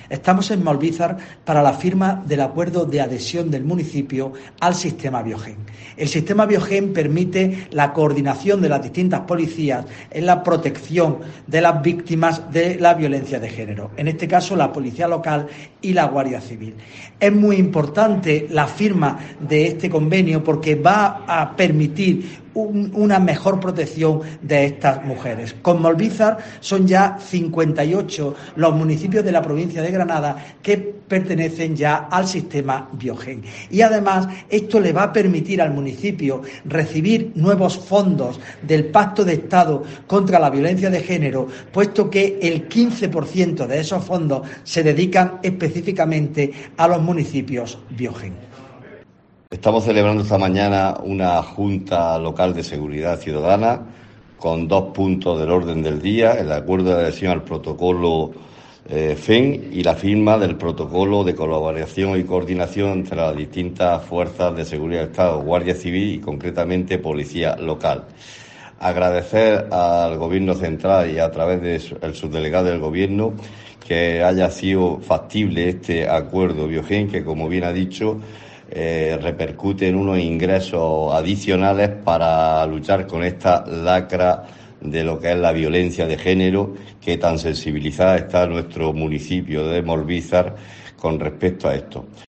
Estamos en Molvízar para la firma del acuerdo de adhesión del municipio al sistema Biogen. El sistema Biogen permite la coordinación de las distintas policías en la protección de las víctimas de la violencia de género, en este caso la Policía Local y la Guardia Civil. Es muy importante la firma de este convenio porque va a permitir una mejor protección de estas mujeres. Con Molvízar son ya 58 los municipios de la provincia de Granada que pertenecen ya al sistema Biogen. Y además esto le va a permitir al municipio recibir nuevos fondos del Pacto de Estado contra la violencia de género, puesto que el 15% de esos fondos se dedican específicamente a los municipios Biogen. Estamos celebrando esta mañana una Junta Local de Seguridad Ciudadana con 2 puntos del orden del día: el acuerdo de adhesión al protocolo FEN y la firma del protocolo de colaboración y coordinación entre las distintas fuerzas de seguridad del Estado, Guardia Civil y concretamente Policía Local. Agradecer al Gobierno central y a través del subdelegado del Gobierno que haya sido factible este acuerdo Biogen, que, como bien ha dicho, repercute en unos ingresos adicionales para luchar con esta lacra de lo que es la violencia de género, que tan sensibilizada está nuestro municipio de Molvízar con respecto a esto.